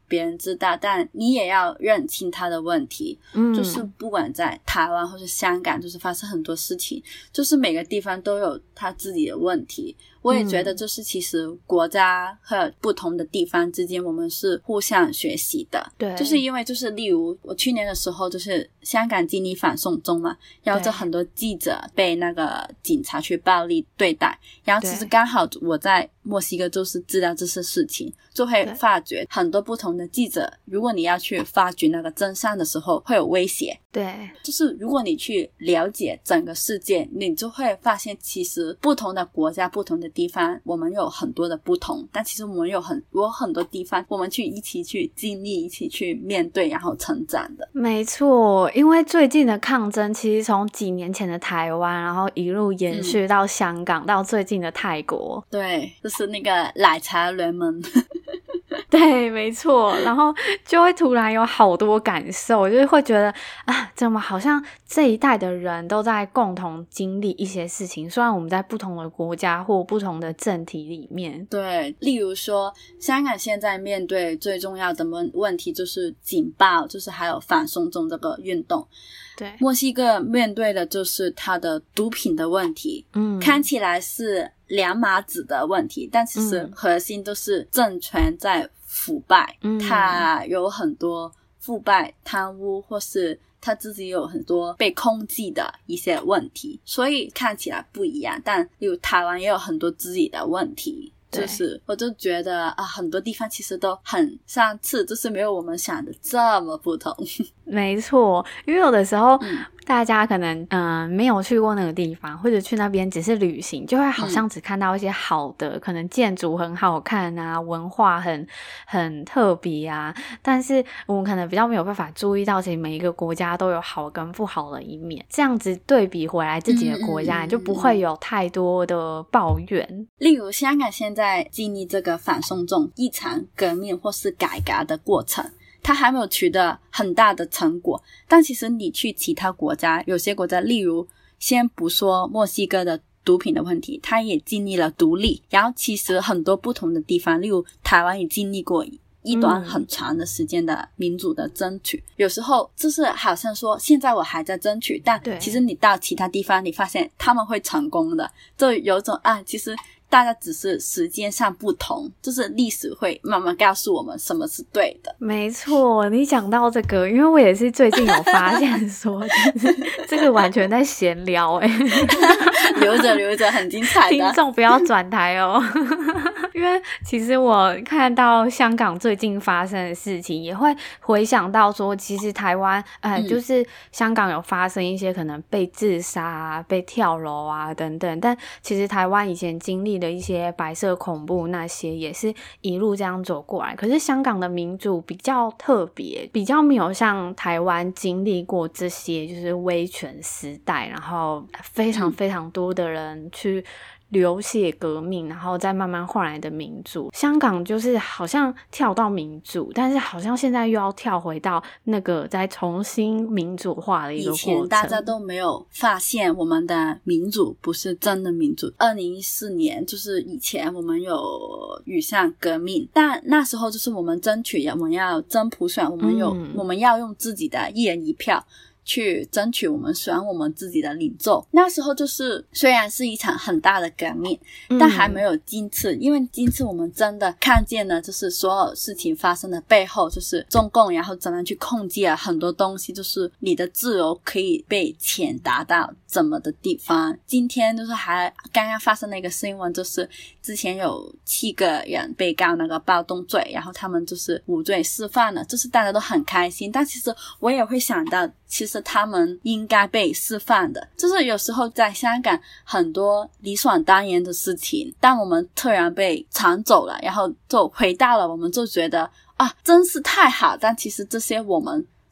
Speaker 2: 别人知道，但你也要认清他的问题。嗯，就是不管在台湾或是香港，就是发生很多事情，就是每个地方都有他自己的问题。我也觉得就是其实国家和不同的地方之间我们是互相学习的。对，就是因为就是例如我去年的时候就是香港经历反送中嘛，然后就很多记者被那个警察去暴力对待，然后其实刚好我在墨西哥就是知道这些事情，就会发觉很多不同的记者，如果你要去发掘那个真相的时候会有威胁。对，就是如果你去了解整个世界，你就会发现其实不同的国家不同的地方我们有很多的不同，但其实我们有很有很多地方我们去一起去经历，一起去面对然后成长的。
Speaker 1: 没错，因为最近的抗争其实从几年前的台湾然后一路延续到香港、嗯、到最近的泰国。
Speaker 2: 对，就是那个奶茶联盟
Speaker 1: 对，没错，然后就会突然有好多感受，就是会觉得啊，怎么好像这一代的人都在共同经历一些事情，虽然我们在不同的国家或不同的政体里面。
Speaker 2: 对，例如说香港现在面对最重要的问题就是警暴，就是还有反送中这个运动。对，墨西哥面对的就是它的毒品的问题，嗯，看起来是两码子的问题，但其实核心都是政权在腐败，嗯，它有很多腐败贪污，或是他自己有很多被控制的一些问题，所以看起来不一样，但例如台湾也有很多自己的问题，就是我就觉得啊，很多地方其实都很相似，就是没有我们想的这么不同。
Speaker 1: 没错，因为有的时候、嗯、大家可能嗯、呃、没有去过那个地方，或者去那边只是旅行，就会好像只看到一些好的、嗯、可能建筑很好看啊，文化很很特别啊，但是我们可能比较没有办法注意到其实每一个国家都有好跟不好的一面，这样子对比回来自己的国家、嗯、就不会有太多的抱怨。
Speaker 2: 例如香港现在经历这个反送中一场革命或是改革的过程，它还没有取得很大的成果，但其实你去其他国家，有些国家例如先不说墨西哥的毒品的问题，它也经历了独立，然后其实很多不同的地方，例如台湾也经历过一段很长的时间的民主的争取、嗯、有时候就是好像说现在我还在争取，但其实你到其他地方你发现他们会成功的，就有种啊，其实大家只是时间上不同，就是历史会慢慢告诉我们什么是对的。
Speaker 1: 没错，你讲到这个，因为我也是最近有发现说就是这个完全在闲聊欸
Speaker 2: 留着留着很精彩的，
Speaker 1: 听众不要转台哦因为其实我看到香港最近发生的事情，也会回想到说其实台湾呃、嗯，就是香港有发生一些可能被自杀啊、被跳楼啊等等，但其实台湾以前经历的一些白色恐怖那些也是一路这样走过来，可是香港的民主比较特别，比较没有像台湾经历过这些就是威权时代，然后非常非常多的人去流血革命，然后再慢慢换来的民主。香港就是好像跳到民主，但是好像现在又要跳回到那个再重新民主化的一个过程。
Speaker 2: 以前大家都没有发现我们的民主不是真的民主。二零一四年就是以前我们有雨伞革命，但那时候就是我们争取我们要真普选，我们有、嗯、我们要用自己的一人一票去争取我们选我们自己的领袖。那时候就是虽然是一场很大的革命、嗯、但还没有今次，因为今次我们真的看见了就是所有事情发生的背后，就是中共然后怎么去控制了很多东西，就是你的自由可以被钱达到怎么的地方。今天就是还刚刚发生了一个新闻，就是之前有七个人被告那个暴动罪，然后他们就是无罪释放了，就是大家都很开心，但其实我也会想到其实他们应该被释放的，就是有时候在香港很多理所当然的事情，但我们突然被抢走了，然后就回到了我们就觉得啊，真是太好，但其实这些我们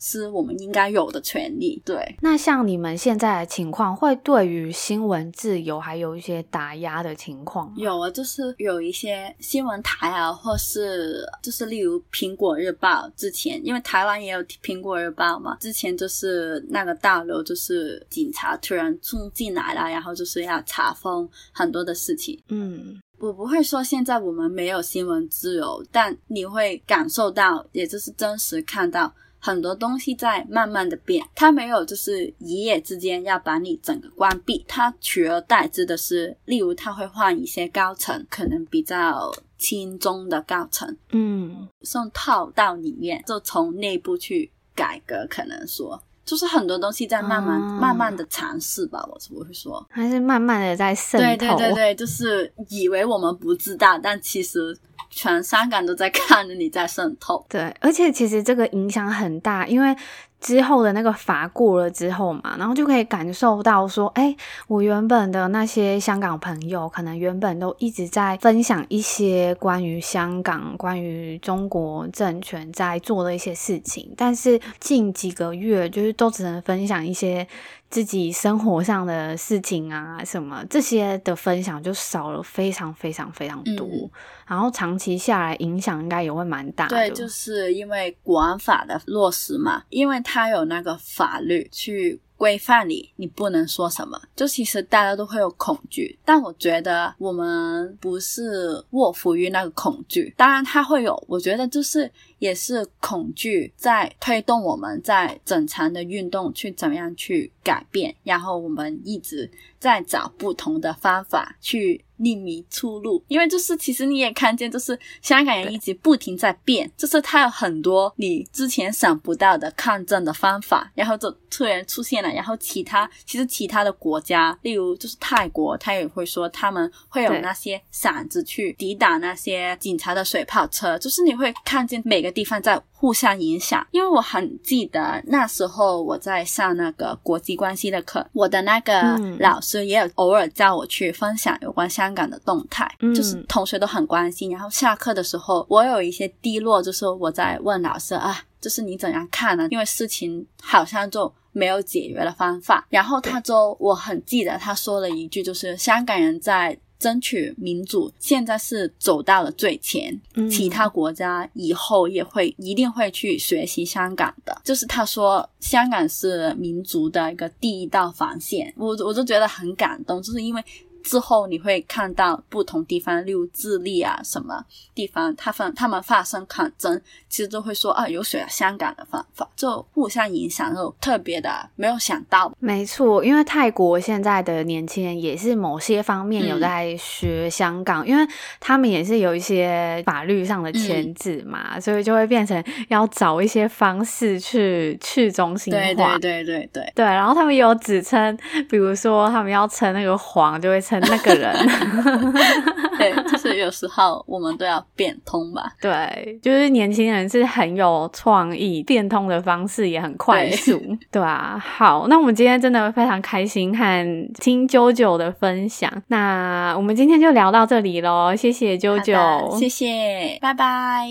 Speaker 2: 是我们应该有的权利。对，
Speaker 1: 那像你们现在的情况，会对于新闻自由还有一些打压的情况吗？
Speaker 2: 有啊，就是有一些新闻台啊，或是就是例如苹果日报，之前因为台湾也有苹果日报嘛，之前就是那个大楼就是警察突然冲进来了，然后就是要查封很多的事情。
Speaker 1: 嗯，
Speaker 2: 我不会说现在我们没有新闻自由，但你会感受到，也就是真实看到很多东西在慢慢的变，它没有就是一夜之间要把你整个关闭，它取而代之的是，例如它会换一些高层，可能比较轻中的高层，
Speaker 1: 嗯，
Speaker 2: 送套到里面，就从内部去改革，可能说就是很多东西在慢慢、
Speaker 1: 哦、
Speaker 2: 慢慢的尝试吧，我我会说
Speaker 1: 还是慢慢的在渗透。
Speaker 2: 对对对对，就是以为我们不知道，但其实全香港都在看着你在渗透。
Speaker 1: 对，而且其实这个影响很大，因为之后的那个法过了之后嘛，然后就可以感受到说，诶，我原本的那些香港朋友可能原本都一直在分享一些关于香港关于中国政权在做的一些事情，但是近几个月就是都只能分享一些自己生活上的事情啊什么，这些的分享就少了非常非常非常多、嗯、然后长期下来影响应该也会蛮大的。
Speaker 2: 对，就是因为国安法的落实嘛，因为它有那个法律去规范你，你不能说什么，就其实大家都会有恐惧，但我觉得我们不是卧服于那个恐惧，当然它会有，我觉得就是也是恐惧在推动我们在整场的运动去怎么样去改变，然后我们一直在找不同的方法去另觅出路，因为就是其实你也看见就是香港人一直不停在变，就是他有很多你之前想不到的抗争的方法，然后就突然出现了，然后其他其实其他的国家例如就是泰国，他也会说他们会有那些伞子去抵挡那些警察的水炮车，就是你会看见每个地方在互相影响。因为我很记得那时候我在上那个国际关系的课，我的那个老师也有偶尔叫我去分享有关香港的动态、嗯、就是同学都很关心，然后下课的时候我有一些低落，就是我在问老师啊，就是你怎样看呢？因为事情好像就没有解决的方法，然后他就我很记得他说了一句，就是香港人在争取民主现在是走到了最前、嗯、其他国家以后也会一定会去学习香港的，就是他说香港是民族的一个第一道防线，我我就觉得很感动，就是因为之后你会看到不同地方例如智利啊什么地方他们他们发生抗争，其实都会说啊有学香港的方法，就互相影响，就特别的没有想到。
Speaker 1: 没错，因为泰国现在的年轻人也是某些方面有在学香港、嗯、因为他们也是有一些法律上的牵制嘛、嗯、所以就会变成要找一些方式去去中心化。
Speaker 2: 对对对对对
Speaker 1: 对，然后他们也有指称，比如说他们要称那个黄就会称那个人
Speaker 2: 对，就是有时候我们都要变通吧。
Speaker 1: 对，就是年轻人是很有创意，变通的方式也很快速。 对, 对啊，好，那我们今天真的非常开心和听啾啾的分享，那我们今天就聊到这里咯，谢谢啾啾。
Speaker 2: 谢谢，拜拜。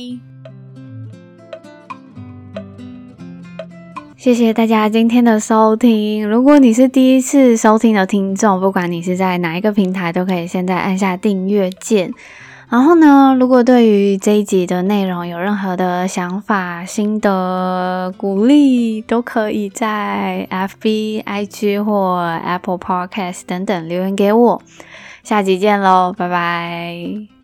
Speaker 1: 谢谢大家今天的收听，如果你是第一次收听的听众，不管你是在哪一个平台都可以现在按下订阅键。然后呢，如果对于这一集的内容有任何的想法、心得、鼓励，都可以在 F B、I G 或 Apple Podcast 等等留言给我。下集见咯，拜拜。